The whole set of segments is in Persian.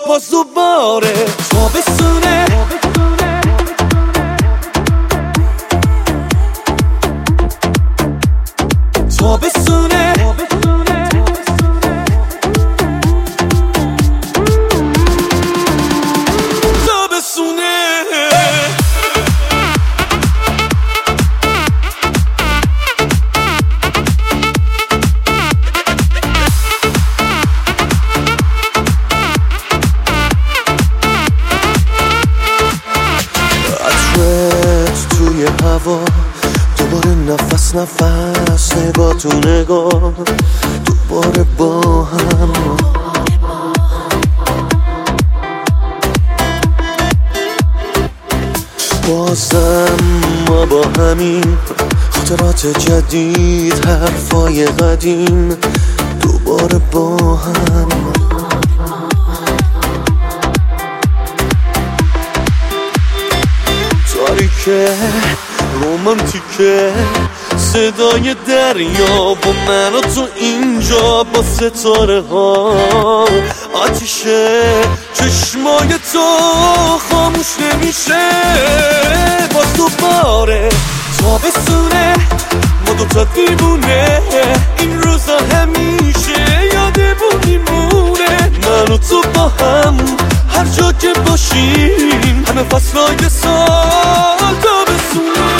باز دوباره تابستونه، تابستونه، تابستونه. توی هوا دوباره نفس نفس، نگاه تو نگاه دوباره با هم. بازم ما با همین خاطرات جدید، حرفای قدیم دوباره با هم. تاریکه رومانتیکه صدای دریا و من و تو اینجا با ستاره ها. آتیشه چشمای تو خاموش نمیشه. باز دوباره تابستونه، ما دوتا دیوونه، این روزا همیشه یادمون میمونه. من و تو با هم هر جا که باشیم، همه فصلای سال تابستونه.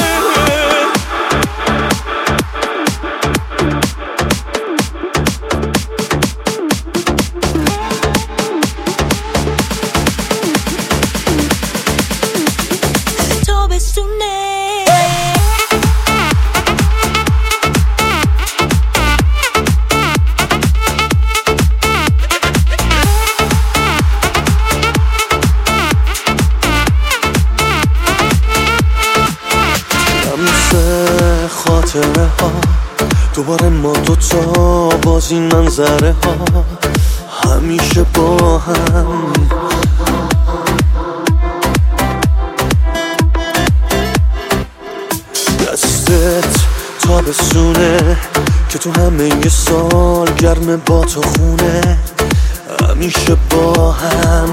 خاطره ها دوباره ما دوتا باز این منظره ها، همیشه با هم. دستت تابستونه که تو همه یه سال گرم با تو خونه، همیشه با هم.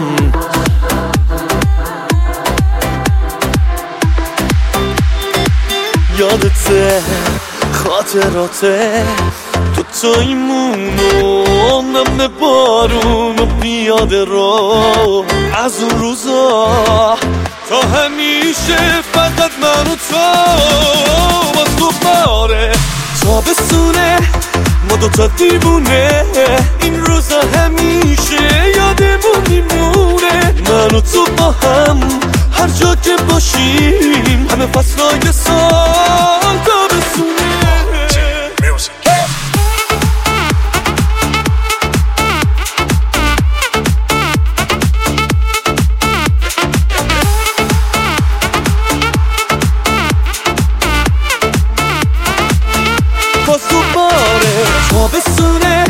یادته خاطراته تو تایمون و نم بارون و پیاده رو، از اون روزا تا همیشه فقط من و تو. باز دوباره تابستونه، ما دوتا دیوونه، این روزا همیشه یادمون میمونه. من و تو با هم هر جا که باشیم، همه فصلای سال تابستونه. باز دوباره تابستونه،